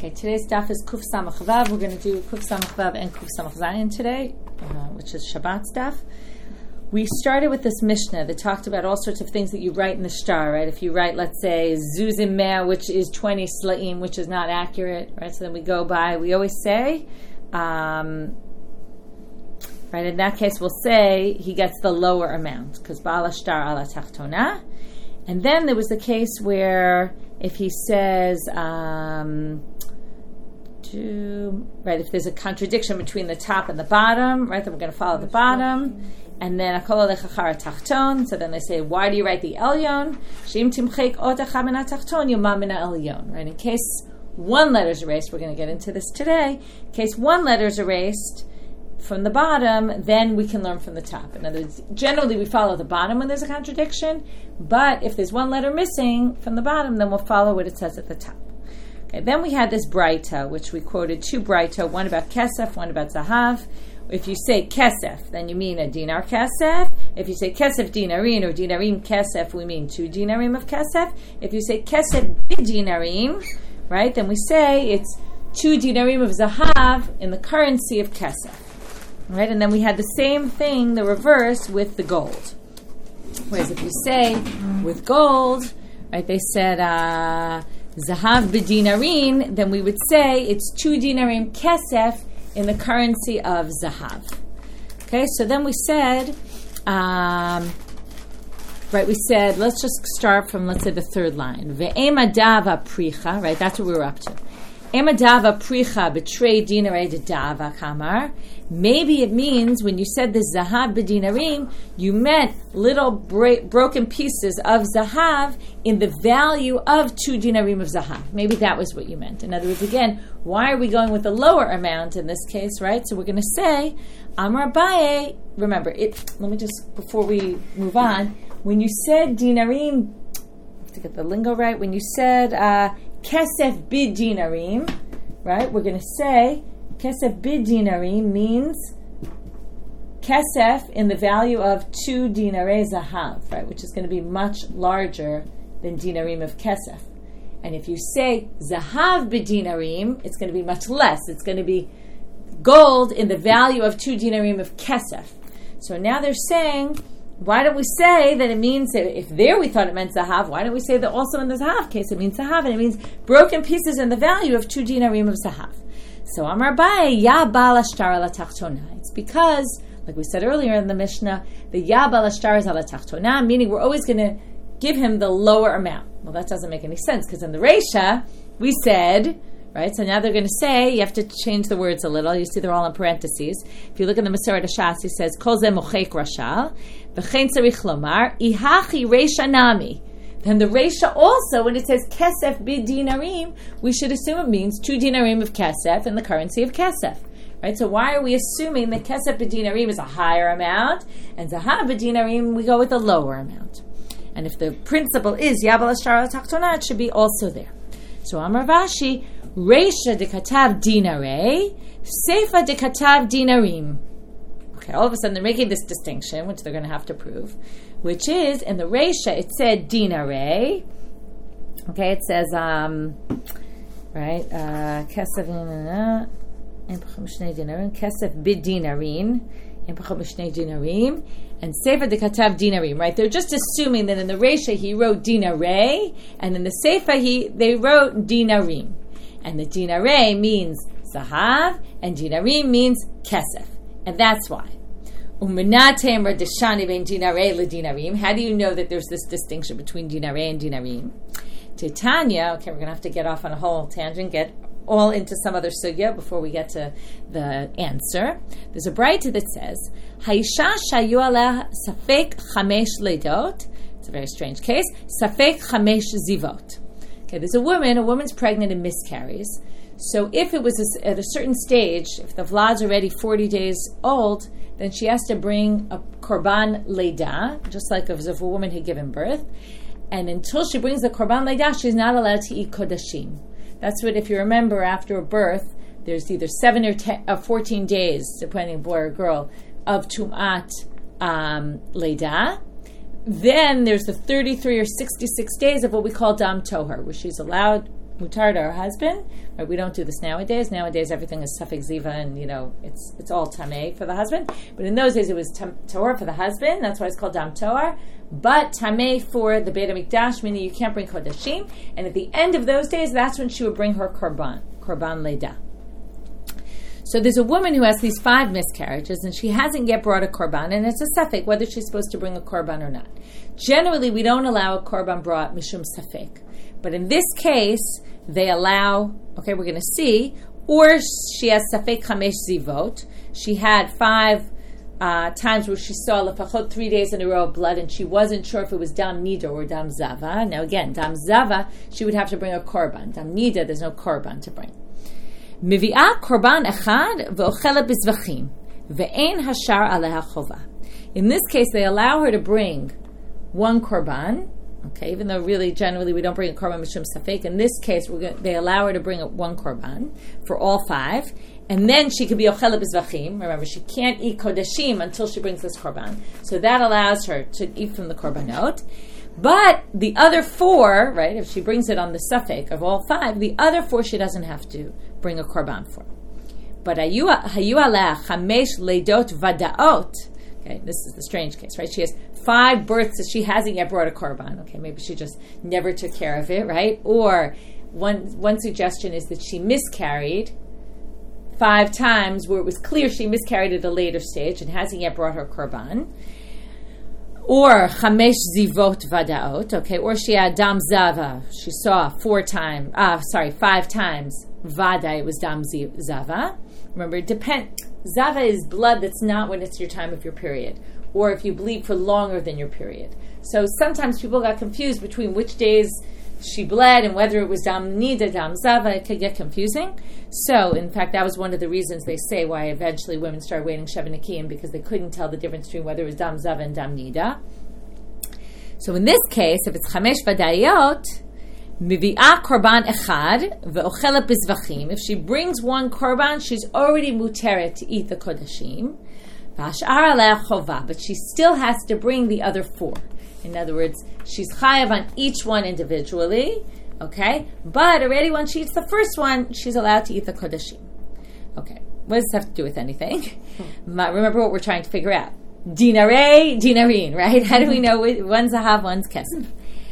Okay, today's daf is Kuf Samach Vav. We're going to do Kuf Samach Vav and Kuf Samach Zayin today, which is Shabbat's daf. We started with this Mishnah that talked about all sorts of things that you write in the shtar, right? If you write, let's say, Zuzim Mea, which is 20 Sla'im, which is not accurate, right? So then we go by, we always say, right, in that case, we'll say he gets the lower amount, because Ba'ala Shtar ala Tachtona. And then there was the case where if he says, if there's a contradiction between the top and the bottom, right, then we're going to follow the bottom. And then Akol Alecha Chara Tachton. So then they say, why do you write the Elyon? Sheim Timchek Otecha Mina Tachton Yoma Mina Elyon. Right, in case one letter is erased, we're going to get into this today. In case one letter is erased from the bottom, then we can learn from the top. In other words, generally we follow the bottom when there's a contradiction, but if there's one letter missing from the bottom, then we'll follow what it says at the top. Okay, then we had this Braita, which we quoted two Braita, one about Kesef, one about Zahav. If you say Kesef, then you mean a dinar Kesef. If you say Kesef dinarim or dinarim Kesef, we mean 2 dinarim of Kesef. If you say Kesef dinarim, right, then we say it's 2 dinarim of Zahav in the currency of Kesef. Right, and then we had the same thing, the reverse, with the gold. Whereas if you say with gold, right, they said Zahav b'dinarin, then we would say it's 2 dinarim Kesef in the currency of Zahav. Okay, so then we said, we said, let's just start from, let's say, the third line. Ve'emadava pricha, right, that's what we were up to. Emadava pricha betray dinare de dava kamar. Maybe it means when you said the zahav b'dinarim, you meant little broken pieces of zahav in the value of 2 dinarim of zahav. Maybe that was what you meant. In other words, again, why are we going with the lower amount in this case, right? So we're going to say, Amar Abaye, remember, let me just, before we move on, when you said dinarim, I have to get the lingo right, when you said kesef b'dinarim, right, we're going to say, Kesef b'dinarim means kesef in the value of 2 dinare zahav, right, which is going to be much larger than dinarim of kesef. And if you say zahav b'dinarim, it's going to be much less. It's going to be gold in the value of 2 dinarim of kesef. So now they're saying, why don't we say that it means, if there we thought it meant zahav, why don't we say that also in the zahav case it means zahav, and it means broken pieces in the value of 2 dinarim of zahav. So Amar Abaye, Ya Ba'ala Shtar ala Tachtona. It's because, like we said earlier in the Mishnah, the Ya Ba'ala Shtar is ala Tachtona, meaning we're always going to give him the lower amount. Well, that doesn't make any sense, because in the Reisha, we said, right, so now they're going to say, you have to change the words a little. You see they're all in parentheses. If you look in the Masoret HaShas, he says, Kol ze mochek rashal, v'chein tzarich lomar, ihachi Reisha nami. Then the Reisha also, when it says Kesef b'dinarim, we should assume it means 2 dinarim of Kesef in the currency of Kesef. Right? So why are we assuming that Kesef b'dinarim is a higher amount, and Zahav b'dinarim, we go with a lower amount? And if the principle is Ya Ba'ala Shtar ala Tachtona, it should be also there. So Amar Vashi, Reisha de katav dinare, Seifa de katav dinarim. Okay, all of a sudden they're making this distinction, which they're going to have to prove, which is, in the Reisha, it said dinare. Okay, it says, Kesef Kesef b'dinarin, and Sefer de Katav dinarim, right? They're just assuming that in the Reisha he wrote dinare, and in the Sefer they wrote dinarim. And the dinare means zahav, and dinarim means kesef. And that's why. How do you know that there's this distinction between dinare and dinarim? Titania, okay, we're going to have to get off on a whole tangent, get all into some other sugya before we get to the answer. There's a Braita that says, Haisha shayu aleh safek chamesh leidot. It's a very strange case. Safek chamesh zivot. Okay, there's a woman's pregnant and miscarries. So if it was at a certain stage, if the vlad's already 40 days old, then she has to bring a korban leida, just like if a woman had given birth. And until she brings the korban leida, she's not allowed to eat kodashim. That's what, if you remember, after a birth, there's either 7 or 10, 14 days, depending on boy or girl, of tum'at leida. Then there's the 33 or 66 days of what we call dam tohar, where she's allowed mutar to her husbed. Right? We don't do this nowadays. Nowadays, everything is suffix ziva, and it's all tameh for the husband. But in those days, it was toar for the husband. That's why it's called dam toar. But tameh for the Beit HaMikdash, meaning you can't bring kodashim. And at the end of those days, that's when she would bring her korban leda. So there's a woman who has these 5 miscarriages, and she hasn't yet brought a korban, and it's a safek whether she's supposed to bring a korban or not. Generally, we don't allow a korban brought mishum safek, but in this case, they allow. Okay, we're going to see. Or she has safek chamesh zivot. She had 5 times where she saw lefachot 3 days in a row of blood, and she wasn't sure if it was dam nida or dam zava. Now again, dam zava, she would have to bring a korban. Dam nida, there's no korban to bring. Mivi'ah korban echad ve'ochelet b'zvachim ve'ein hashar aleha chova. In this case, they allow her to bring 1 korban. Okay, even though really generally we don't bring a korban mishum safek. In this case, they allow her to bring 1 korban for all 5, and then she could be ochelet b'zvachim. Remember, she can't eat kodashim until she brings this korban. So that allows her to eat from the korbanot. But the other 4, right, if she brings it on the safek of all 5, the other 4 she doesn't have to bring a korban for. But hayu aleh chamesh leidot vadaot. Okay, this is the strange case, right? She has 5 births that she hasn't yet brought a korban. Okay, maybe she just never took care of it, right? Or one suggestion is that she miscarried 5 times where it was clear she miscarried at a later stage and hasn't yet brought her korban. Or chamesh zivot vadaot, okay, or she had dam zava. She saw 5 times vada, it was dam zava. Remember, zava is blood that's not when it's your time of your period, or if you bleed for longer than your period. So sometimes people got confused between which days she bled and whether it was dam nida, dam zava. It could get confusing. So, in fact, that was one of the reasons they say why eventually women started waiting Sheva Nikiyim, because they couldn't tell the difference between whether it was dam zava and dam nida. So in this case, if it's chamesh vadayot, mivi'ah korban echad ve'ochelet b'zvachim. If she brings 1 korban, she's already muteret to eat the kodashim. V'ashar aleh chova, but she still has to bring the other 4. In other words, she's chayav on each one individually, okay? But already when she eats the first one, she's allowed to eat the kodashim. Okay, what does this have to do with anything? Remember what we're trying to figure out. Dinarei, dinarin, right? How do we know one's zahav, one's kesef?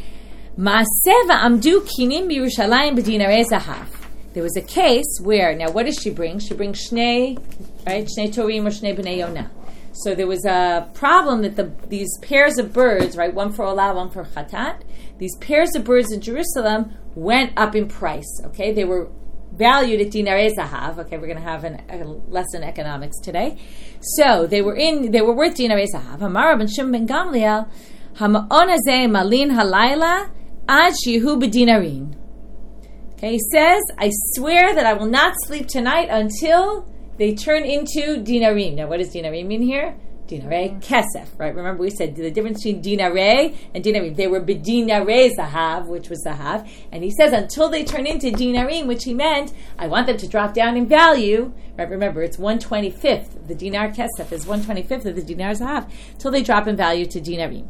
Ma'aseh v'amdu kinim b'Yerushalayim b'dinarei zahav. There was a case where, now what does she bring? She brings shnei, right? Shnei torim or shnei b'nei yonah. So there was a problem that these pairs of birds, right, 1 for olah, 1 for chatat, these pairs of birds in Jerusalem went up in price, okay? They were valued at dinarei zahav. Okay, we're going to have a lesson in economics today. So they were worth dinarei zahav. Amar ben Shimon ben Gamliel, hama'on hazeh malin halayla ad shehu b'dinarin. Okay, he says, I swear that I will not sleep tonight until they turn into dinarim. Now, what does dinarim mean here? Dinarei kesef, right? Remember, we said the difference between dinarei and dinarim. They were b'dinarei zahav, which was zahav. And he says, until they turn into dinarim, which he meant, I want them to drop down in value. Right? Remember, it's 1/25th. The dinar kesef is 1/25th of the dinar zahav. Until they drop in value to dinarim.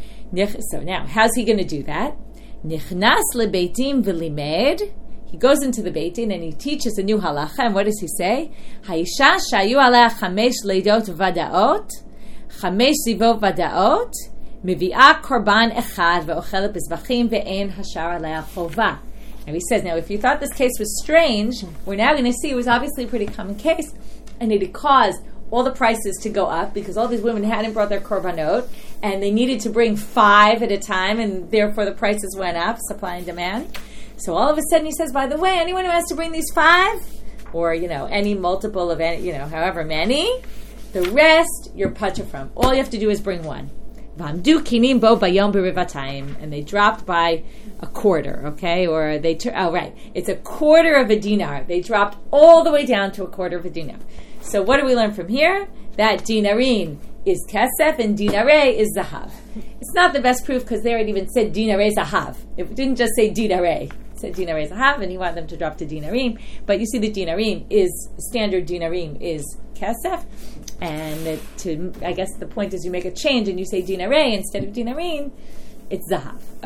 So now, how's he going to do that? Nichnas lebeitim v'limed. He goes into the Beit Din and he teaches a new halacha. And what does he say? Haisha shayu aleh chamesh leidot vadaot, chamesh zivot vadaot, mivi'ah korban echad ve'ochelet b'zvachim ve'ein hashar aleh chova. And he says, now if you thought this case was strange, we're now going to see it was obviously a pretty common case, and it had caused all the prices to go up because all these women hadn't brought their korbanot, and they needed to bring 5 at a time, and therefore the prices went up, supply and demand. So all of a sudden he says, by the way, anyone who has to bring these 5, or, any multiple of any, however many, the rest you're patur from. All you have to do is bring 1. V'amdu kinim bo bayom b'rivatayim. And they dropped by a quarter, okay? Or they, it's a quarter of a dinar. They dropped all the way down to a quarter of a dinar. So what do we learn from here? That dinarin is kesef and dinarei is zahav. It's not the best proof because there it even said dinarei zahav. It didn't just say dinarei. It said dinarei zahav, and he wanted them to drop to dinarim. But you see the dinarim is, standard dinarim is kesef. And I guess the point is you make a change and you say dinarei instead of dinarim, it's zahav. Okay.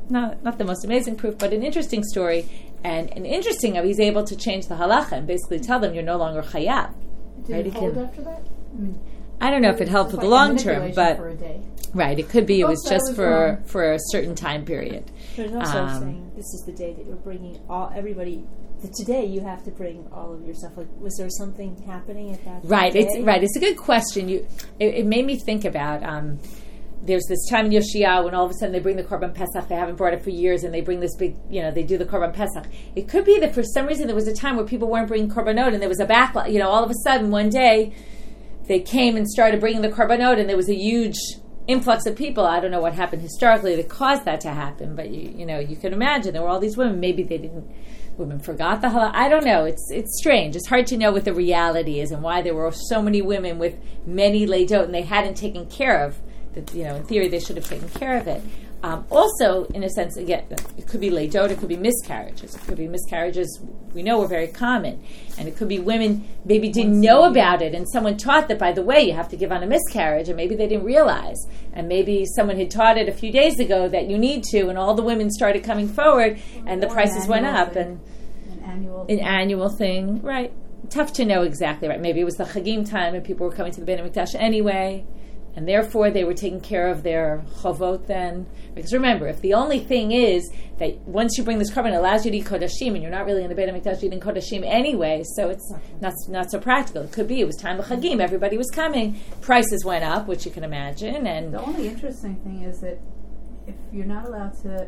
not the most amazing proof, but an interesting story, and interesting how he's able to change the halacha and basically tell them you're no longer chayav. Did it hold after that? I don't know if it held for the long term, but for a day. Right, it could be it was just for a certain time period. But it's also saying this is the day that you're bringing everybody. Today you have to bring all of your stuff. Like, was there something happening at that Right, day? It's a good question. It made me think about. There's this time in Yoshiyahu when all of a sudden they bring the Korban Pesach. They haven't brought it for years, and they bring this big, they do the Korban Pesach. It could be that for some reason there was a time where people weren't bringing Korbanot, and there was a backlash. All of a sudden one day they came and started bringing the Korbanot, and there was a huge influx of people. I don't know what happened historically that caused that to happen, but you can imagine there were all these women. Maybe women forgot the halal. I don't know. It's strange. It's hard to know what the reality is and why there were so many women with many leidot and they hadn't taken care of. That, in theory, they should have taken care of it. Also, in a sense, again, it could be leidot, it could be miscarriages. It could be miscarriages we know are very common. And it could be women maybe didn't know about it, and someone taught that, by the way, you have to give on a miscarriage, and maybe they didn't realize. And maybe someone had taught it a few days ago that you need to, and all the women started coming forward, and the prices went up. And an annual thing, right. Tough to know exactly, right. Maybe it was the Chagim time, and people were coming to the Beit HaMikdash anyway, and therefore they were taking care of their chovot then. Because remember, if the only thing is that once you bring this korban, it allows you to eat kodashim, and you're not really in the Beit HaMikdash eating kodashim anyway, so it's not so practical. It could be it was time of Chagim, everybody was coming, prices went up, which you can imagine. And the only interesting thing is that if you're not allowed to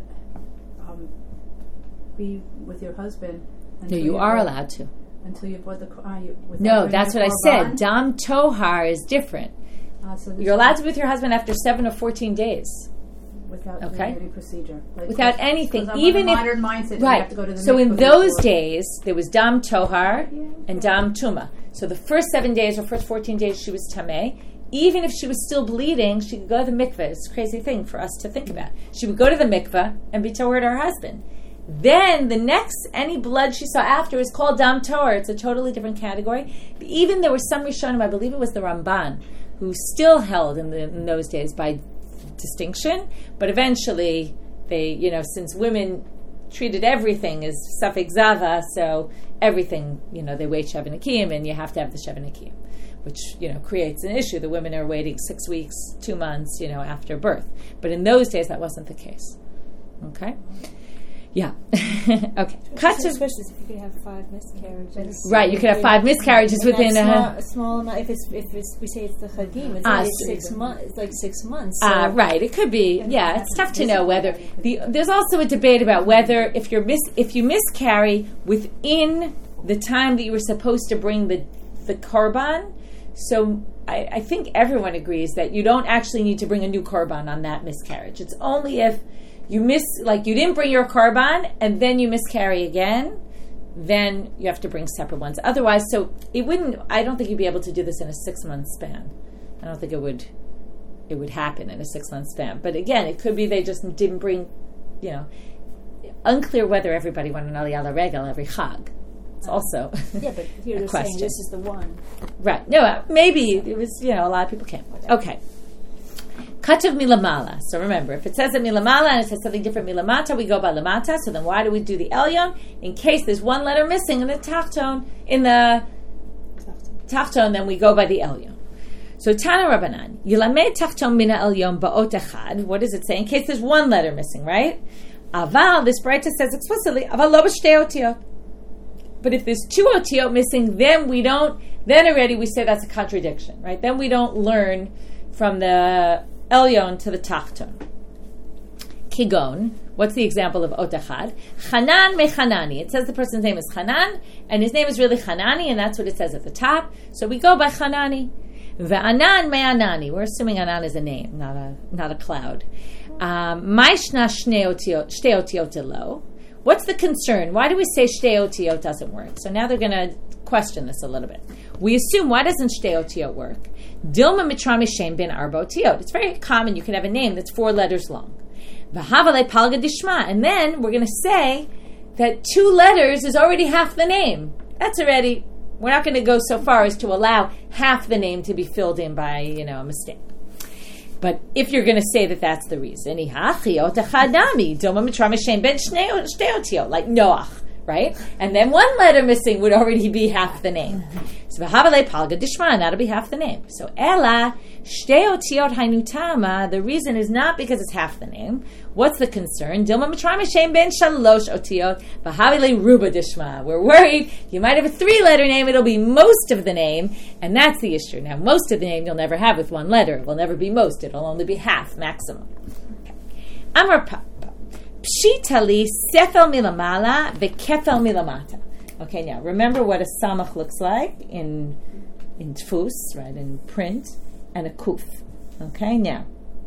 be with your husband, no, you are allowed to until you bought the. No, that's what I said. Dam tohar is different. So you're allowed to be with your husband after 7 or 14 days. Without doing any procedure. Without anything. Even if modern mindset, right. You have to go to the so in those days, there was Dam Tohar and Dam Tuma. So the first 7 days or first 14 days she was Tameh. Even if she was still bleeding, she could go to the mikveh. It's a crazy thing for us to think about. She would go to the mikveh and be Tohar to her husband. Then the next, any blood she saw after is called Dam Tohar. It's a totally different category. But even there were some Rishonim, I believe it was the Ramban, who still held in those days by distinction, but eventually they, since women treated everything as safek zava, so everything, they wait Sheva Nekiyim, and you have to have the Sheva Nekiyim, which, creates an issue. The women are waiting 6 weeks, 2 months, after birth. But in those days, that wasn't the case. Okay? Yeah. Okay. Especially if you could have 5 miscarriages. Right, you could have 5 miscarriages within a small amount. If we say it's the Chagim, it's 6 months. It's like 6 months. So right, it could be. Yeah, it's tough to know whether there's also a debate about whether if you miscarry within the time that you were supposed to bring the korban. So I think everyone agrees that you don't actually need to bring a new korban on that miscarriage. It's only if you you didn't bring your korban and then you miscarry again, then you have to bring separate ones. Otherwise, so I don't think you'd be able to do this in a 6-month span. I don't think it would happen in a 6-month span. But again, it could be they just didn't bring, unclear whether everybody went on Aliyah L'Regel every Chag. It's also yeah, but here they're saying this is the one. Right. No, maybe it was, a lot of people came. Okay. Katav milamala. So remember, if it says it milamala and it says something different milamata, we go by lamata. So then why do we do the elyon? In case there's one letter missing in the tachton, then we go by the elyon. So Tana Rabbanan, Yilamed tachton mina elyon ba'ot echad. What does it say? In case there's one letter missing, right? Aval, this Braita says explicitly, aval lo b'shtei otiyot. But if there's 2 otiyot missing, then already we say that's a contradiction, right? Then we don't learn from the elyon to the tachton. Kigon, what's the example of ot echad? Chanan mechanani. It says the person's name is Chanan, and his name is really Chanani, and that's what it says at the top. So we go by Chanani. Ve'anan me'anani. We're assuming Anan is a name, not a cloud. Ma'ishna shtei otiyot lo. What's the concern? Why do we say shtei otiyot doesn't work? So now they're going to question this a little bit. We assume, why doesn't shtei otiyot work? Dilma mitra mishem ben arba otiyot. It's very common. You can have a name that's 4 letters long. V'havale palga dishma. And then we're going to say that 2 letters is already half the name. That's already, we're not going to go so far as to allow half the name to be filled in by, a mistake. But if you're going to say that that's the reason, like Noach, right? And then one letter missing would already be half the name. So that'll be half the name. So Ella, the reason is not because it's half the name. What's the concern? We're worried you might have a 3-letter name, it'll be most of the name, and that's the issue. Now, most of the name you'll never have with one letter. It will never be most. It'll only be half, maximum. Amar Papa. Pshitali sefel milamala v'kefel milamata. Okay, now remember what a samach looks like in tfus, right, in print, and a kuf. Okay, now,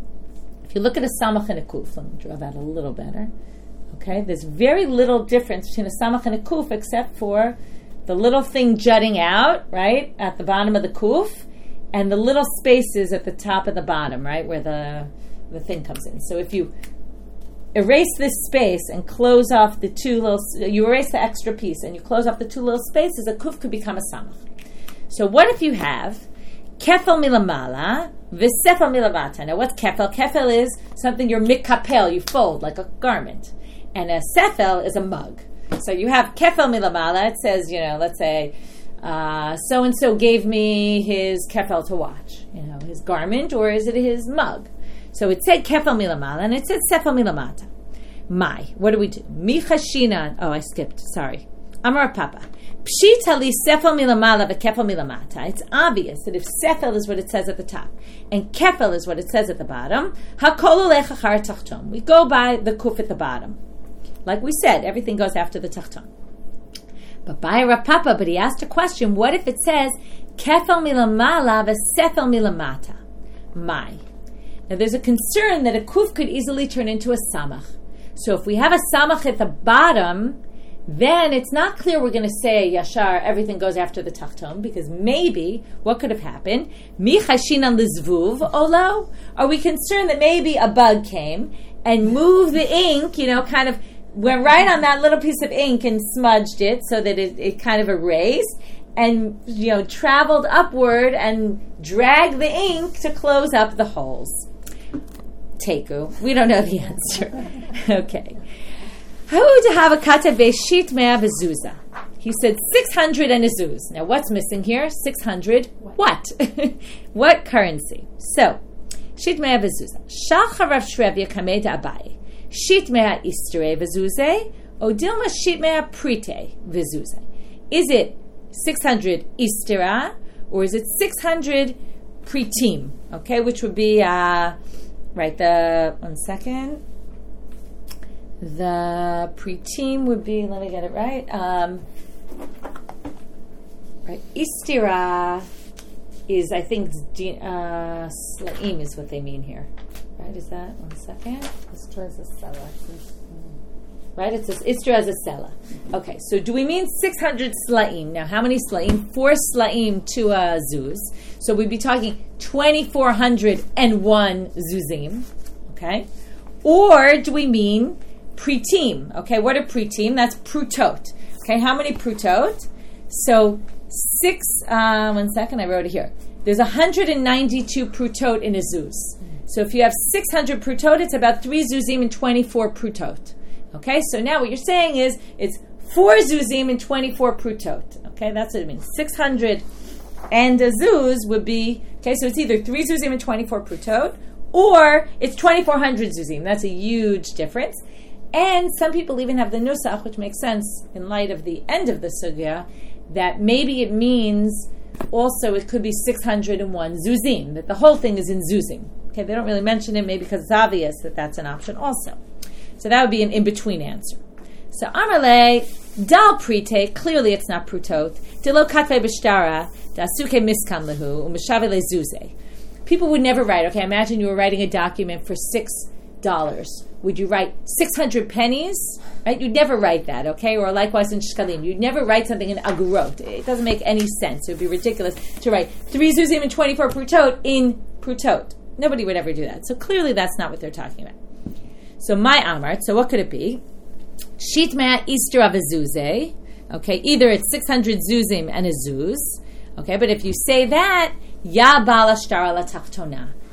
if you look at a samach and a kuf, let me draw that a little better. Okay, there's very little difference between a samach and a kuf except for the little thing jutting out, right, at the bottom of the kuf, and the little spaces at the top of the bottom, right, where the thing comes in. So if you erase this space and close off the you erase the extra piece and you close off the 2 little spaces, a kuf could become a samach. So what if you have kefel milamala v'sefel milamata? Now what's kefel? Kefel is something you're mikapel, you fold like a garment. And a sefel is a mug. So you have kefel milamala, it says, let's say, so-and-so gave me his kefel to watch, his garment, or is it his mug? So it said kefel milamala, and it said sefel milamata. What do we do? Michashina. Oh, I skipped. Sorry. Amar Papa. Pshita li sefel milamala v'kefel milamata. It's obvious that if sefel is what it says at the top, and kefel is what it says at the bottom, hakol olech achar tachton. We go by the kuf at the bottom. Like we said, everything goes after the tachton. But by Rav Papa, he asked a question. What if it says kefel milamala v'sefel milamata? Now there's a concern that a kuf could easily turn into a samach. So if we have a samach at the bottom, then it's not clear we're going to say yashar, everything goes after the tachton, because maybe, what could have happened? Mi chashinan lizvuv olo? Are we concerned that maybe a bug came and moved the ink, kind of went right on that little piece of ink and smudged it so that it kind of erased and, traveled upward and dragged the ink to close up the holes? Teku. We don't know the answer. Okay. He said 600 and a zuz. Now what's missing here? 600 what? What currency? So, Shitmea v'zuza. Shacharav Shrevya kamed abai. Shitmea istere v'zuze. Odilma shitmea prite v'zuze. Is it 600 istira or is it 600 pritim? Okay, which would be one second. The preteam would be, let me get it right. Right, istira is, I think, slaim is what they mean here. Right, is that, one second. Istra as a sella. Right, it says istira as a sella. Okay, so do we mean 600 slaim? Now, how many slaim? 4 slaim to a zuz. So we'd be talking 2,401 zuzim. Okay? Or do we mean pretim? Okay, what are pretim? That's prutot. Okay, how many prutot? So 1 second, I wrote it here. There's 192 prutot in a zuz. So if you have 600 prutot, it's about 3 zuzim and 24 prutot. Okay, so now what you're saying is it's 4 zuzim and 24 prutot. Okay, that's what it means. 600 and a zuz would be, okay, so it's either 3 zuzim and 24 prutot, or it's 2,400 zuzim. That's a huge difference. And some people even have the nusach, which makes sense in light of the end of the sugya, that maybe it means also it could be 601 zuzim, that the whole thing is in zuzim. Okay, they don't really mention it, maybe because it's obvious that that's an option also. So that would be an in-between answer. So Amarle, dal prite, clearly it's not prutot. Dilo katve b'shtara, da'asuke miskam lehu, u'mishavele zuze. People would never write, okay, imagine you were writing a document for $6. Would you write 600 pennies? Right? You'd never write that, okay? Or likewise in shkalim. You'd never write something in agurot. It doesn't make any sense. It would be ridiculous to write 3 zuzim and 24 prutot in prutot. Nobody would ever do that. So clearly that's not what they're talking about. So my amart, so what could it be? Shitmea Easter of a zuze. Okay, either it's 600 zuzim and a zuz. Okay, but if you say that, ya bala shtara la tachtona.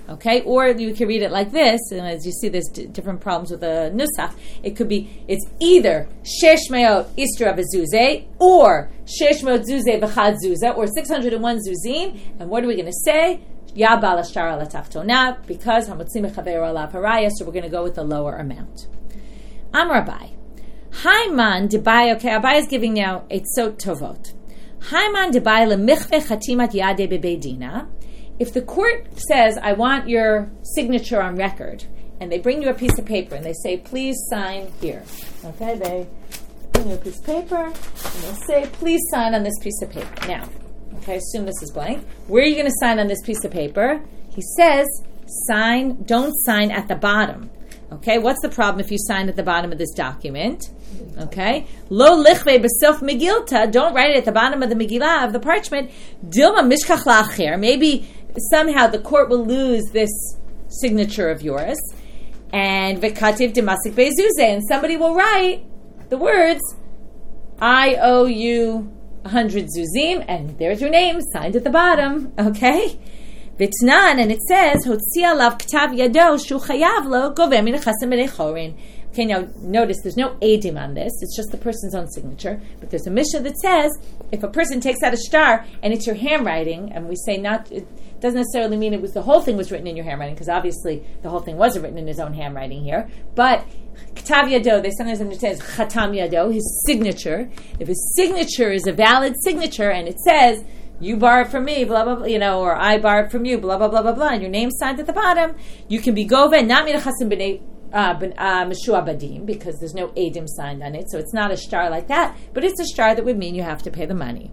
Okay, or you can read it like this, and as you see, there's different problems with the nusach. It could be, it's either shesh meot istra v'zuzeh, or shesh meot zuzeh v'chad zuzah, or 601 zuzim, and what are we going to say? Ya bal ashtar ala taftona, because hamotzim mechaver alav haraya, so we're going to go with the lower amount. Am Rabbi. Haiman debai, okay, Abai is giving now etzot tovot. Haiman debai lemichve chatimat yade bebeidina. If the court says, I want your signature on record, and they bring you a piece of paper, and they say, please sign here. Okay, they bring you a piece of paper, and they say, please sign on this piece of paper. Now, okay, assume this is blank. Where are you going to sign on this piece of paper? He says, don't sign at the bottom. Okay, what's the problem if you sign at the bottom of this document? Okay, lo lichve besof megilta, don't write it at the bottom of the Megillah, of the parchment. Dilma mishkach la'acher, maybe somehow the court will lose this signature of yours. And v'kativ demasik be'zuzeh, and somebody will write the words, I owe you 100 zuzim, and there's your name signed at the bottom. Okay, v'tnan, and it says hotzi alav ktav yado shu chayav lo goveh min chasim b'nei chorin. Okay, now notice there's no edim on this. It's just the person's own signature. But there's a Mishnah that says if a person takes out a star and it's your handwriting, and we say not, it doesn't necessarily mean it was the whole thing was written in your handwriting, because obviously the whole thing wasn't written in his own handwriting here. But ktav yado, they sometimes understand as chatam yado, his signature. If his signature is a valid signature and it says you borrowed from me, blah blah blah, or I borrowed from you, blah blah blah blah blah, and your name's signed at the bottom, you can be goveh not min chasim b'nei Meshuabadim, because there's no edim signed on it, so it's not a shtar like that, but it's a shtar that would mean you have to pay the money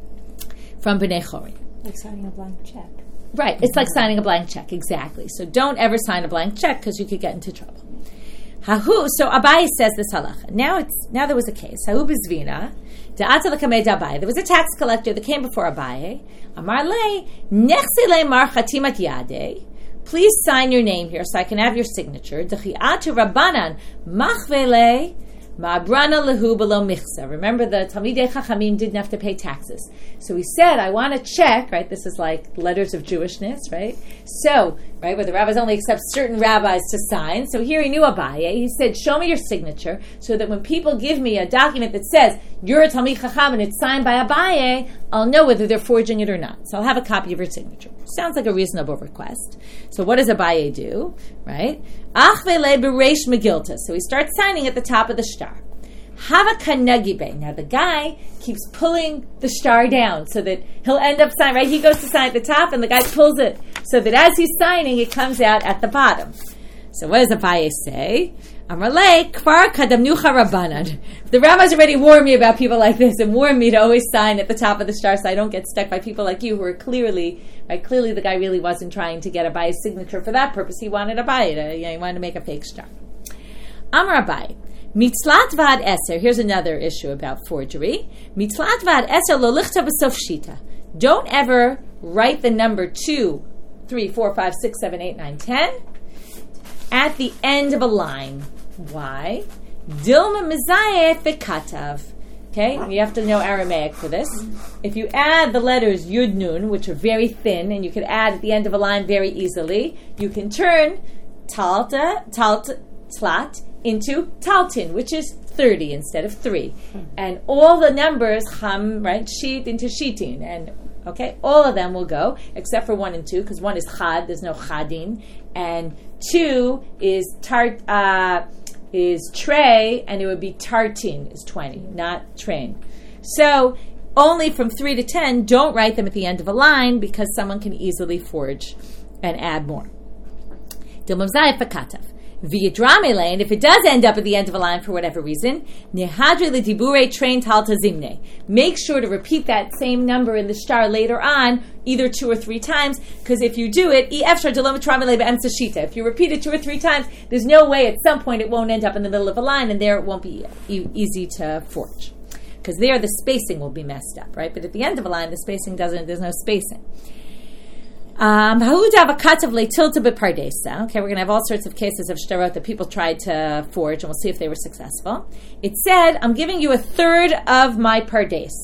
from B'nei Chorin. Like signing a blank check. Right, it's like signing a blank check, exactly. So don't ever sign a blank check because you could get into trouble. Hahu, so Abai says this halacha. Now there was a case. Hahu b'zvina, da'ata l'kamei d'Abai. There was a tax collector that came before Abai. Amar le, nechsi le mar chatimat yadeh. Please sign your name here so I can have your signature. D'chi'atu Rabbanan machvele ma'abrana lehu below michsa. Remember, the Talmidei Chachamim didn't have to pay taxes. So he said, I want a check, right? This is like letters of Jewishness, right? So, right, where the rabbis only accept certain rabbis to sign. So here he knew Abaye. He said, show me your signature so that when people give me a document that says, you're a Talmid Chacham and it's signed by Abaye, I'll know whether they're forging it or not. So I'll have a copy of your signature. Sounds like a reasonable request. So what does Abaye do? Right? Achvele bereish megilta. So he starts signing at the top of the shtar. Hava kanagibe. Now the guy keeps pulling the shtar down so that he'll end up signing, right? He goes to sign at the top and the guy pulls it so that as he's signing, it comes out at the bottom. So what does Abaye say? Amarle kfar kadamnucha rabbanan. The rabbis already warned me about people like this and warned me to always sign at the top of the shtar so I don't get stuck by people like you who are clearly, right? Clearly the guy really wasn't trying to get Abaye's signature for that purpose. He wanted Abaye to, he wanted to make a fake shtar. Amar Abaye. Mitzlat vad eser. Here's another issue about forgery. Mitzlat vad eser lo lichta b'sof shita. Don't ever write the number 2, 3, 4, 5, 6, 7, 8, 9, 10 at the end of a line. Why? Dilma mizayeh v'katav. Okay, you have to know Aramaic for this. If you add the letters Yud Nun, which are very thin, and you can add at the end of a line very easily, you can turn tlat into taltin, which is 30 instead of 3. And all the numbers, ham, right, sheet into sheetin. And, okay, all of them will go, except for 1 and 2, because 1 is chad, there's no chadin. And 2 is tray, and it would be tartin, is 20, not train. So, only from 3 to 10, don't write them at the end of a line, because someone can easily forge and add more. Dilmavzai fakatav. V'yidramele, and if it does end up at the end of a line for whatever reason, nehadre l'dibure train talta zimne. Make sure to repeat that same number in the shtar later on, either 2 or 3 times, because if you do it, if you repeat it 2 or 3 times, there's no way at some point it won't end up in the middle of a line, and there it won't be easy to forge. Because there the spacing will be messed up, right? But at the end of a line, the spacing there's no spacing. Okay, we're going to have all sorts of cases of shtarot that people tried to forge, and we'll see if they were successful. It said, I'm giving you 1/3 of my pardes.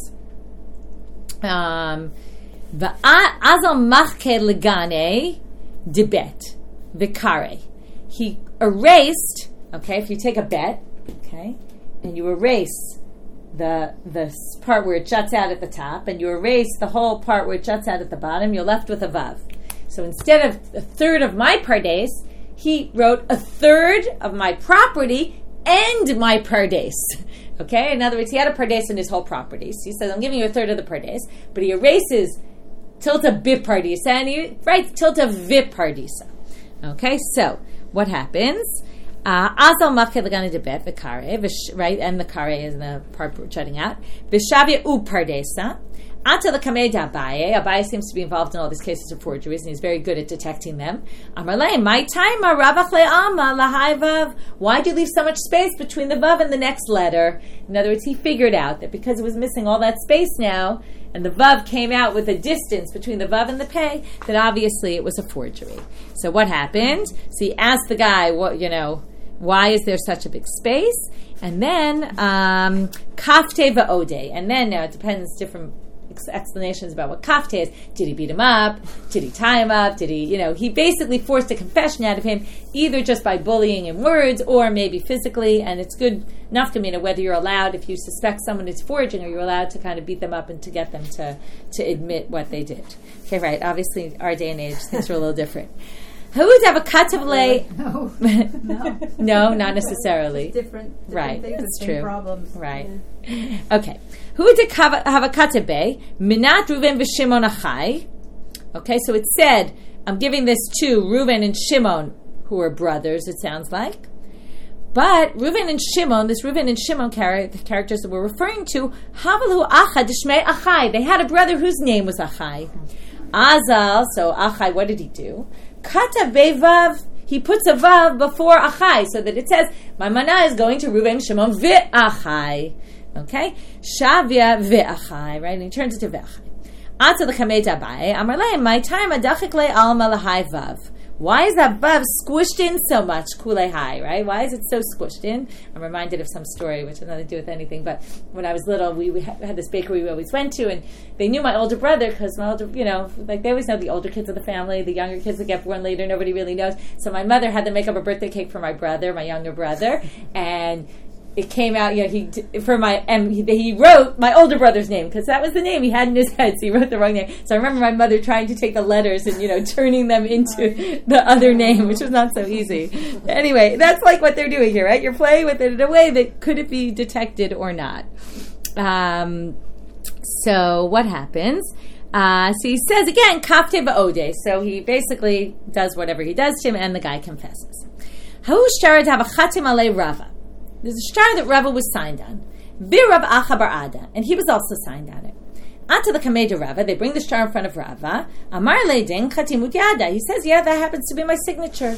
debet, vikare. He erased, okay, if you take a bet, okay, and you erase the part where it juts out at the top, and you erase the whole part where it juts out at the bottom, you're left with a vav. So instead of a third of my pardes, he wrote a third of my property and my pardes. Okay? In other words, he had a pardes in his whole property. So he says, I'm giving you a third of the pardes, but he erases tilta bipardisa, and he writes tilta vipardisa. Okay? So, what happens? Azal mafke lagana debet v'kare, right? And the kare is the part jutting out. V'shavya u pardesa. Ata l'kamei Abaye. Abaye seems to be involved in all these cases of forgeries, and he's very good at detecting them. Amarle, my time, ravach le'ama lahai vav. Why do you leave so much space between the vav and the next letter? In other words, he figured out that because it was missing all that space now, and the vav came out with a distance between the vav and the pei, that obviously it was a forgery. So what happened? So he asked the guy, why is there such a big space? And then kafte va'ode. And then now it depends, different explanations about what kafte is. Did he beat him up? Did he tie him up? Did he, he basically forced a confession out of him, either just by bullying in words or maybe physically. And it's good enough to mean whether you're allowed, if you suspect someone is forging, or you're allowed to kind of beat them up and to get them to admit what they did. Okay, right. Obviously, our day and age, things are a little different. Who would have a katavle? No. No, not necessarily. Different right, things, that's same true. Problems. Right. Yeah. Okay. Who would have a katabe? Minat Reuven v'Shimon achai. Okay, so it said, I'm giving this to Reuven and Shimon, who are brothers, it sounds like. But Reuven and Shimon, this Reuven and Shimon the characters that we're referring to, Havalu Achad Shmei Achai. They had a brother whose name was Achai. Azal, so Achai, what did he do? Katav vav. He puts a vav before Achai, so that it says, my mana is going to Reuven, Shimon, ve'achai. Okay? Shavya ve'achai, right? And he turns it to ve'achai. Ata l'chamei Abaye, amar lehem, my time adachik le alma lahai vav. Why is that vav squished in so much? Kulei hai, right? Why is it so squished in? I'm reminded of some story, which has nothing to do with anything, but when I was little, we had this bakery we always went to, and they knew my older brother, because my older, they always know the older kids of the family, the younger kids that get born later, nobody really knows. So my mother had to make up a birthday cake for my brother, my younger brother, and it came out, he wrote my older brother's name, because that was the name he had in his head, so he wrote the wrong name. So I remember my mother trying to take the letters and, turning them into the other name, which was not so easy. Anyway, that's like what they're doing here, right? You're playing with it in a way that could it be detected or not. So what happens? So he says again, kafte ba'ode. So he basically does whatever he does to him, and the guy confesses. Ha'u shtarad have a chatim alei Rava. There's a shtar that Rava was signed on. V'Rav Acha bar Ada, and he was also signed on it. Anta the Kamei de Rava, they bring the shtar in front of Rava. Amar le'din chatimut yada. He says, yeah, that happens to be my signature.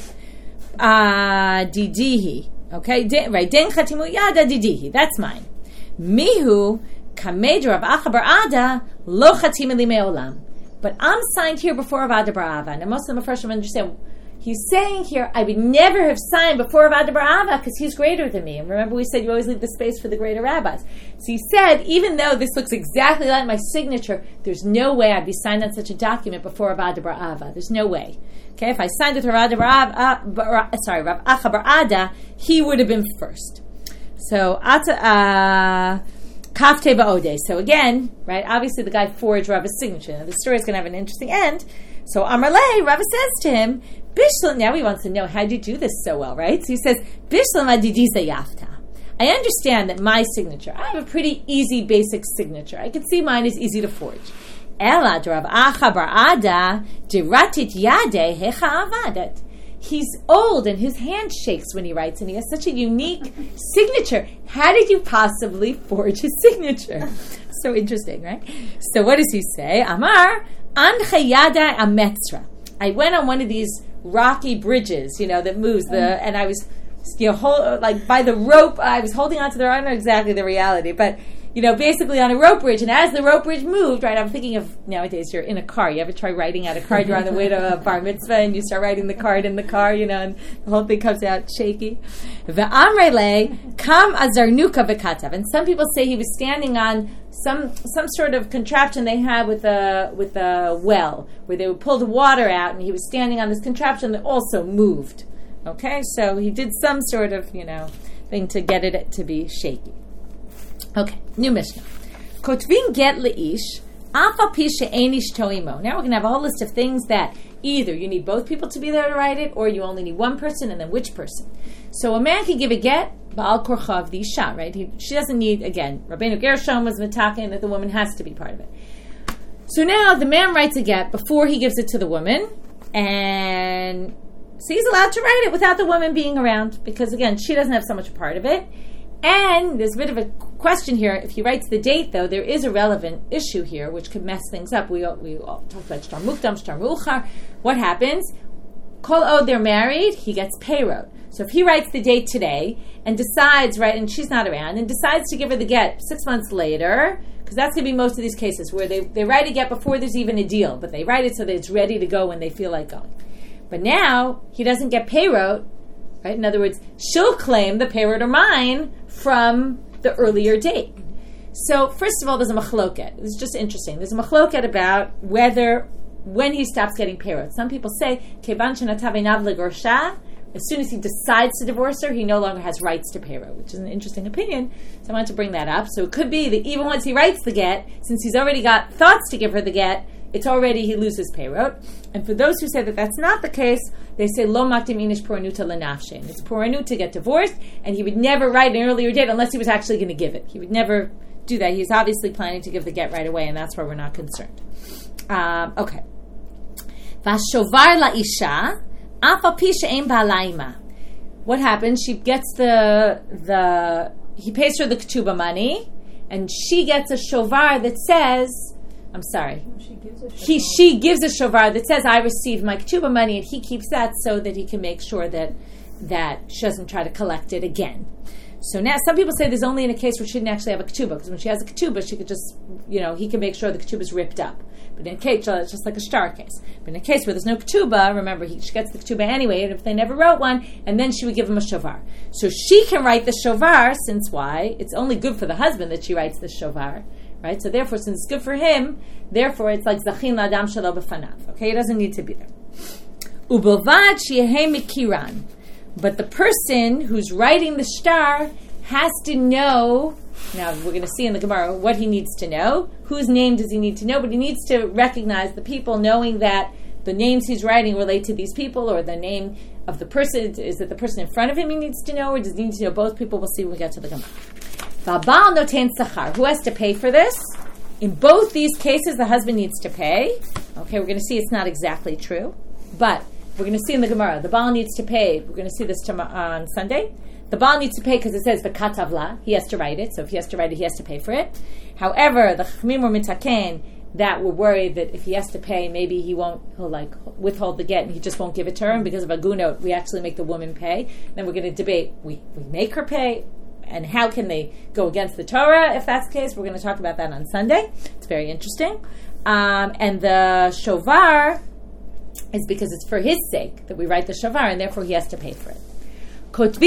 Didihi. Okay, right. Den chatimut yada didihi. That's mine. Mihu Kamei de Rav Acha bar Ada lo chatim li me'olam. But I'm signed here before Rav Ada bar Ava. Now most of the Mepharshim understand. He's saying here, I would never have signed before Rav Ada bar Ava because he's greater than me. And remember we said you always leave the space for the greater rabbis. So he said, even though this looks exactly like my signature, there's no way I'd be signed on such a document before Rav Ada bar Ava. There's no way. Okay, if I signed with Rav Acha bar Ada, he would have been first. So, Kafte ba'ode. So again, right, obviously the guy forged Rava's signature. Now the story is going to have an interesting end. So Amarle, Rava says to him, Bishlam, now he wants to know, how did you do this so well, right? So he says, Bishlam adidiza yafta. I understand that my signature, I have a pretty easy, basic signature. I can see mine is easy to forge. Ela Rav Acha bar Ada diratit yade hecha avadat. He's old and his hand shakes when he writes, and he has such a unique signature. How did you possibly forge his signature? So interesting, right? So what does he say? Amar anchayada ametzra. I went on one of these rocky bridges, that moves and I was, by the rope. I was holding onto the. I don't know exactly the reality, but basically on a rope bridge. And as the rope bridge moved, right, I'm thinking of nowadays you're in a car. You ever try writing out a card? You're on the way to a bar mitzvah and you start writing the card in the car, and the whole thing comes out shaky. Ve'amrele kam azarnuka v'katav. And some people say he was standing on some sort of contraption they had with a well, where they would pull the water out, and he was standing on this contraption that also moved. Okay, so he did some sort of, thing to get it to be shaky. Okay, new Mishnah. Kotvin get leish, afa pisha einish toimo. Now we're going to have a whole list of things that either you need both people to be there to write it, or you only need one person, and then which person. So a man can give a get, ba'al korchav the isha, right? She doesn't need, again, Rabbeinu Gershom was mitaken that the woman has to be part of it. So now the man writes a get before he gives it to the woman, and so he's allowed to write it without the woman being around, because again, she doesn't have so much a part of it. And there's a bit of a question here. If he writes the date, though, there is a relevant issue here, which could mess things up. We all talked about shtar mukdam, shtar mu'achar. What happens? Kol od they're married, he gets payrot. So if he writes the date today and decides, right, and she's not around, and decides to give her the get 6 months later, because that's going to be most of these cases where they write a get before there's even a deal, but they write it so that it's ready to go when they feel like going. But now he doesn't get payrot, right? In other words, she'll claim the payrot are mine from the earlier date. So first of all, there's a machloket. It's just interesting. There's a machloket about when he stops getting payrot. Some people say, kevan shenatav einav legorsha, as soon as he decides to divorce her, he no longer has rights to payrot, which is an interesting opinion. So I wanted to bring that up. So it could be that even once he writes the get, since he's already got thoughts to give her the get, it's already, he loses payrot. And for those who say that that's not the case, they say, lo maktim inish poranuta lenafshe. It's poranut to get divorced, and he would never write an earlier date unless he was actually going to give it. He would never do that. He's obviously planning to give the get right away, and that's why we're not concerned. Okay. Vashovar la isha, afa pisha ein ba'alaima. What happens? She gets he pays her the ketubah money, and she gets a shovar that says, I'm sorry. She gives a shovar that says, I received my ketubah money, and he keeps that so that he can make sure that she doesn't try to collect it again. So now some people say there's only in a case where she didn't actually have a ketubah, because when she has a ketubah, she could just, he can make sure the ketubah is ripped up. But in a case, it's just like a shtar case. But in a case where there's no ketubah, remember, she gets the ketubah anyway, and if they never wrote one, and then she would give him a shovar. So she can write the shovar, since why? It's only good for the husband that she writes the shovar. Right? So therefore, since it's good for him, therefore it's like zachin l'adam shelo b'fanav. Okay? He doesn't need to be there. Ubilvad sheyehei mikiran. But the person who's writing the shtar has to know, now we're going to see in the Gemara what he needs to know. Whose name does he need to know? But he needs to recognize the people, knowing that the names he's writing relate to these people, or the name of the person, is it the person in front of him he needs to know, or does he need to know both people? We'll see when we get to the Gemara. V'abal noten sachar. Who has to pay for this? In both these cases, the husband needs to pay. Okay, we're going to see it's not exactly true, but we're going to see in the Gemara, the Baal needs to pay. We're going to see this on Sunday. The Baal needs to pay because it says the katavla. He has to write it, so if he has to write it, he has to pay for it. However, the chachamim were mitaken that were worried that if he has to pay, maybe he'll withhold the get and he just won't give it to her. Because of agunot, we actually make the woman pay. Then we're going to debate, we make her pay, and how can they go against the Torah if that's the case? We're going to talk about that on Sunday. It's very interesting. And the shovar is because it's for his sake that we write the shovar, and therefore he has to pay for it. If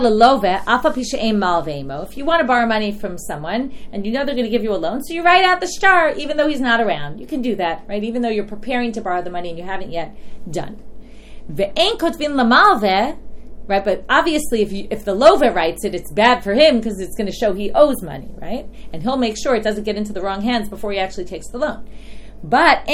you want to borrow money from someone and you know they're going to give you a loan, so you write out the shtar even though he's not around. You can do that, right? Even though you're preparing to borrow the money and you haven't yet done. Right, but obviously if the love writes it, it's bad for him because it's going to show he owes money, right? And he'll make sure it doesn't get into the wrong hands before he actually takes the loan. But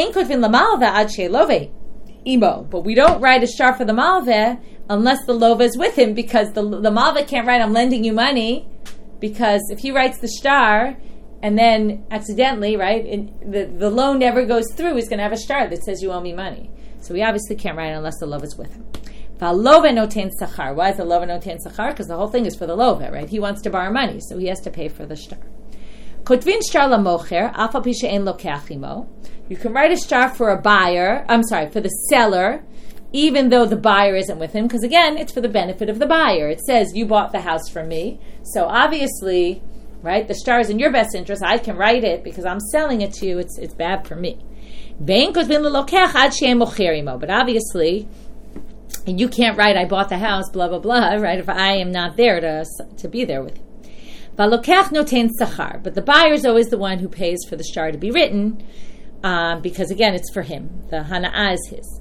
but we don't write a shtar for the malveh unless the lova is with him, because the malveh can't write, I'm lending you money, because if he writes the shtar and then accidentally, right, the loan never goes through, he's going to have a shtar that says you owe me money. So we obviously can't write unless the lova is with him. V'alova noten sachar. Why is the lova noten sachar? Because the whole thing is for the lova, right? He wants to borrow money, so he has to pay for the shtar. Kotvin shtar lamocher, afa pi she'en lokach imo. You can write a shtar for a buyer, for the seller, even though the buyer isn't with him, because again, it's for the benefit of the buyer. It says, you bought the house from me, so obviously, right? The shtar is in your best interest. I can write it because I'm selling it to you. It's bad for me. But obviously, and you can't write, I bought the house, blah, blah, blah, right? If I am not there to be there with you. But the buyer is always the one who pays for the shtar to be written, because again, it's for him. The hana'ah is his.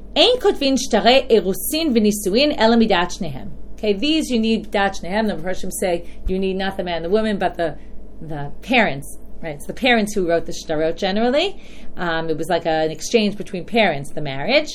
Okay, these you need dat shnehem. The Mepharshim say you need not the man and the woman, but the parents. Right, it's the parents who wrote the shtarot generally. It was like an exchange between parents, the marriage.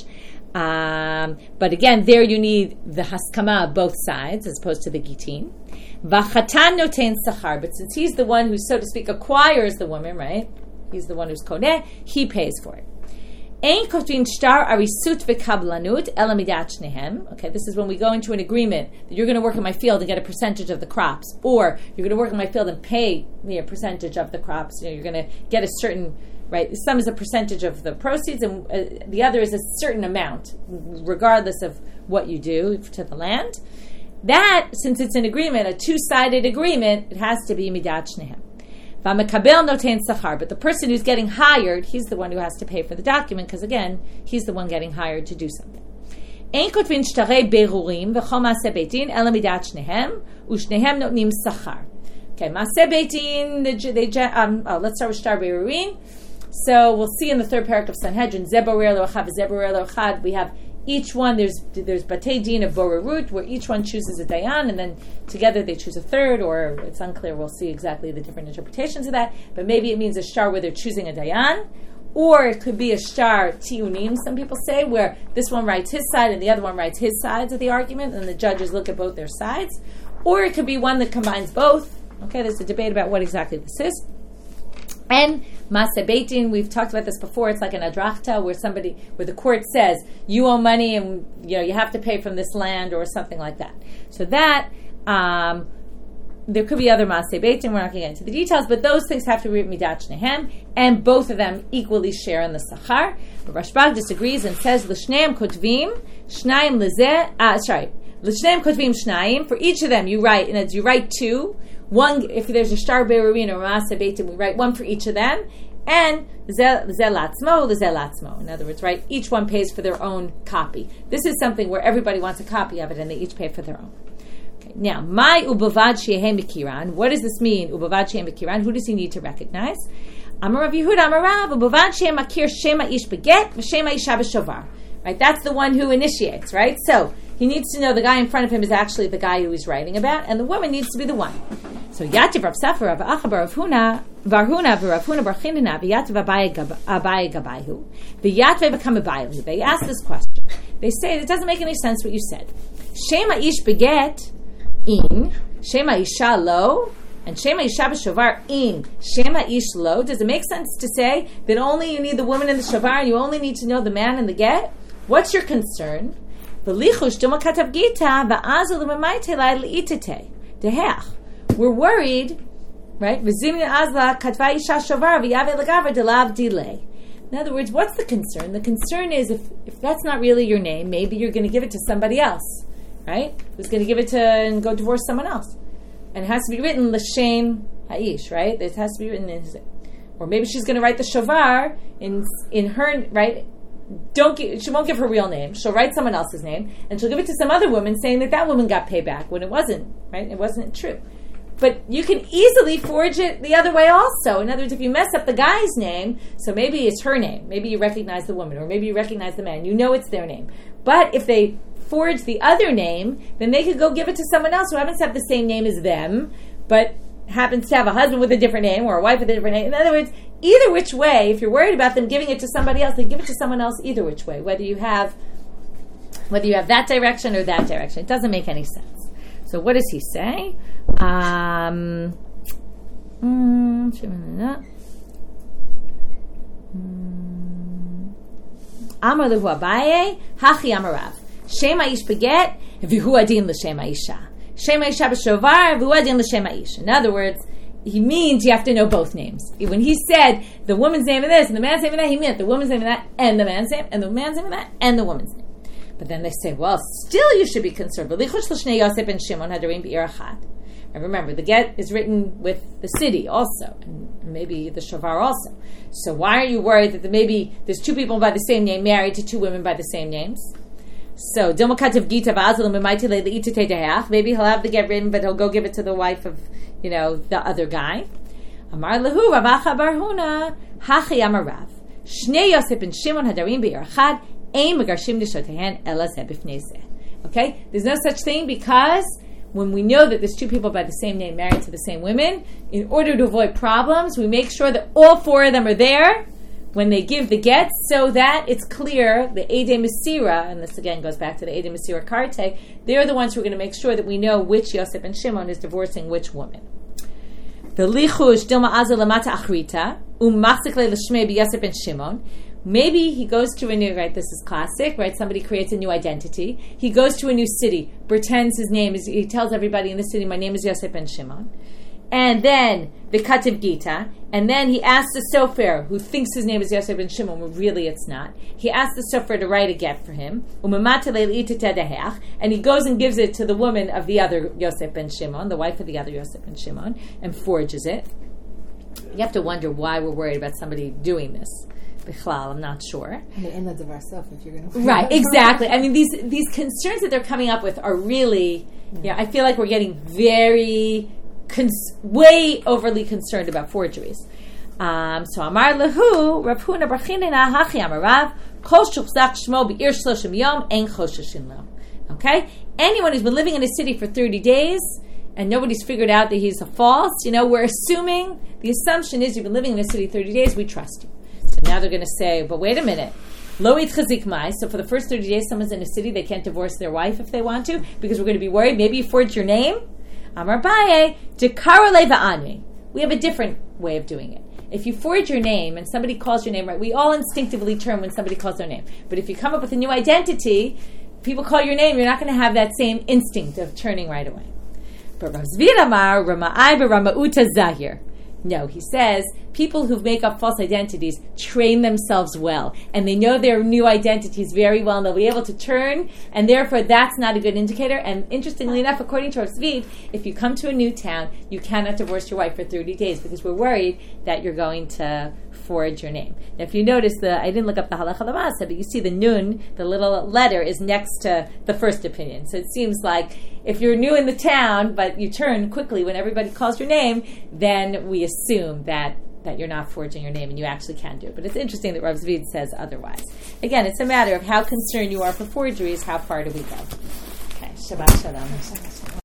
But again, there you need the haskama of both sides as opposed to the gitin. V'chatan noten sachar, but since he's the one who, so to speak, acquires the woman, right? He's the one who's koneh, he pays for it. Ein kotvin shtar arisut v'kablanut ela midat shnehem. Okay, this is when we go into an agreement that you're going to work in my field and get a percentage of the crops, or you're going to work in my field and pay me a percentage of the crops. You're going to get a certain, right? Some is a percentage of the proceeds, and the other is a certain amount, regardless of what you do to the land. That, since it's an agreement, a two-sided agreement, it has to be midat shnehem. V'amekabel noten sachar, but the person who's getting hired, he's the one who has to pay for the document, because again, he's the one getting hired to do something. Ein kotvin shtarei berurim v'chol maaseh beitin ela midat shnehem u'shnehem notnim sachar. Okay, maaseh beitin. Let's start with shtar berurim. So we'll see in the third parak of Sanhedrin, Zeborer Lo'achad, Zeborer Lo'achad. We have each one, there's Batei Din of Borerut, where each one chooses a Dayan, and then together they choose a third, or it's unclear, we'll see exactly the different interpretations of that, but maybe it means a shtar where they're choosing a Dayan, or it could be a shtar Tiunim, some people say, where this one writes his side and the other one writes his sides of the argument, and the judges look at both their sides, or it could be one that combines both. Okay, there's a debate about what exactly this is. And Maaseh Beitin, we've talked about this before. It's like an adrachta where the court says you owe money and you have to pay from this land or something like that. So that there could be other Maaseh Beitin. We're not going to get into the details, but those things have to be midat shnehem, and both of them equally share in the sachar. But Rashbag disagrees and says l'shneim kotvim shnayim lezeh. L'shneim kotvim shnayim. For each of them, you write, and as you write two. One, if there's a shtar berurin or maaseh beitin, we write one for each of them, and zelatzmo. In other words, right? Each one pays for their own copy. This is something where everybody wants a copy of it, and they each pay for their own. Okay. Now, my ubavad shehem mikiran. What does this mean? Ubavad shehem mikiran. Who does he need to recognize? Amar Rav Yehuda, Amar Rav, ubavad shehem makir shema ish beget v'shema isha b'shovar. Right? That's the one who initiates. Right? So he needs to know the guy in front of him is actually the guy who he's writing about, and the woman needs to be the one. So Yativ Rav Safar Rav Achabar Rav Huna Varhuna V'Rav Huna Bar Chinina V'Yativ Abaye Gabayhu V'Yatve V'Kam Abaye. They ask this question. They say it doesn't make any sense what you said. Shema ish beget in Shema isha lo, and Shema isha b'shovar in Shema ish lo. Does it make sense to say that only you need the woman in the shovar and you only need to know the man in the get? What's your concern? We're worried, right? In other words, what's the concern? The concern is if that's not really your name, maybe you're going to give it to somebody else, right? Who's going to give it to and go divorce someone else. And it has to be written l'shem ha'ish, right? It has to be written in his, or maybe she's going to write the shovar in her, right? She won't give her real name. She'll write someone else's name, and she'll give it to some other woman saying that woman got payback when it wasn't, right? It wasn't true. But you can easily forge it the other way also. In other words, if you mess up the guy's name, so maybe it's her name, maybe you recognize the woman, or maybe you recognize the man, you know it's their name. But if they forge the other name, then they could go give it to someone else who happens to have the same name as them, but happens to have a husband with a different name or a wife with a different name. In other words, either which way, if you're worried about them giving it to somebody else, then give it to someone else either which way, whether you have that direction or that direction. It doesn't make any sense. So what does he say? Amar lehu Abaye, hachi amarav. Shema ish beget, v'hu adin l'shema isha. Shema isha b'shovar, v'hu adin l'shema ish. In other words, he means you have to know both names. When he said the woman's name of this and the man's name of that, he meant the woman's name of that and the man's name and the man's name of that and the woman's name. But then they say, well, still you should be concerned. And remember, the get is written with the city also, and maybe the shavar also. So why are you worried that maybe there's two people by the same name married to two women by the same names? So maybe he'll have the get written, but he'll go give it to the wife of, the other guy. Amar lahu Rav Acha bar Huna hachi amar Rav Shnei Yosef and Shimon hadarim be'ir echad ein megarshim neshotehen ela zeh b'fnei zeh. Okay, there's no such thing because when we know that there's two people by the same name married to the same women, in order to avoid problems, we make sure that all four of them are there when they give the get, so that it's clear the Eidei Mesira, and this again goes back to the Eidei Mesira Karte, they're the ones who are going to make sure that we know which Yosef and Shimon is divorcing which woman. The lichush dilma azah lamata achrita umachzik le l'shmei b'Yosef and Shimon. Maybe he goes to a new, right, this is classic, right, somebody creates a new identity. He goes to a new city, pretends his name is, he tells everybody in the city, my name is Yosef ben Shimon. And then the Katav Gita, and then he asks the Sofer, who thinks his name is Yosef ben Shimon, but really it's not. He asks the Sofer to write a get for him, and he goes and gives it to the woman of the other Yosef ben Shimon, the wife of the other Yosef ben Shimon, and forges it. You have to wonder why we're worried about somebody doing this. I'm not sure. And the inlets of ourselves, if you're going to... Right, exactly. I mean, these concerns that they're coming up with are really, I feel like we're getting very... way overly concerned about forgeries. So Amar Lahu Rav Huna bar Chinina hachi Amar Rav Kol shupzach shmo be'ir shloshim yom ein chosheshin lo. Okay, anyone who's been living in a city for 30 days and nobody's figured out that he's a false, we're assuming, the assumption is you've been living in a city 30 days, we trust you. So now they're going to say, but wait a minute. Lo itchazik mai. So for the first 30 days, someone's in a city, they can't divorce their wife if they want to, because we're going to be worried. Maybe you forged your name. Amar Baye, Dekaro leva anmi. We have a different way of doing it. If you forge your name and somebody calls your name right, we all instinctively turn when somebody calls their name. But if you come up with a new identity, people call your name, you're not going to have that same instinct of turning right away. But Rav Zvi Amar Rama'ai b'Rama'uta Zahir. No, he says people who make up false identities train themselves well, and they know their new identities very well, and they'll be able to turn, and therefore that's not a good indicator. And interestingly enough, according to Rav Zvi, if you come to a new town, you cannot divorce your wife for 30 days because we're worried that you're going to forge your name. Now, if you notice, I didn't look up the halacha lamasa, but you see the nun, the little letter, is next to the first opinion. So it seems like if you're new in the town, but you turn quickly when everybody calls your name, then we assume that you're not forging your name and you actually can do it. But it's interesting that Rav Zvi says otherwise. Again, it's a matter of how concerned you are for forgeries, how far do we go? Okay, Shabbat Shalom.